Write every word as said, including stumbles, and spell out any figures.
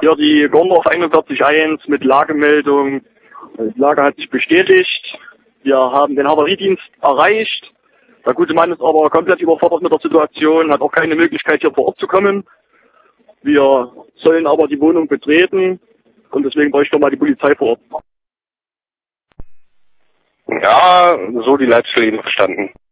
Hier die Gondorf einundvierzig eins mit Lagemeldung. Die Lage hat sich bestätigt. Wir haben den Havariedienst erreicht. Der gute Mann ist aber komplett überfordert mit der Situation, hat auch keine Möglichkeit hier vor Ort zu kommen. Wir sollen aber die Wohnung betreten und deswegen bräuchte mal die Polizei vor Ort. Ja, so die Leitstelle eben verstanden.